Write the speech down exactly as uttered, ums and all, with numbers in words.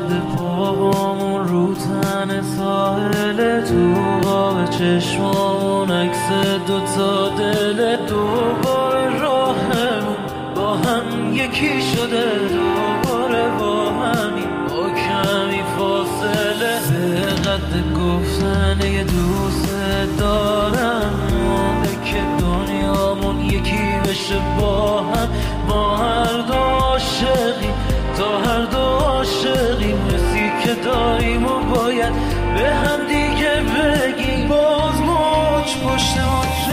قد پامون رو تن ساحل، تو آب چشمامون عکس دوتا دل. دوباره راهمون با هم یکی شده، دوباره با همین با کمی فاصله. به قد گفتن یه دوست دارم مونده که دنیامون یکی بشه با هم. ما هر دو عاشقیم، تا هر دو عاشقیم، حسی که داریم و باید به هم دیگه بگیم. باز موج پشت موج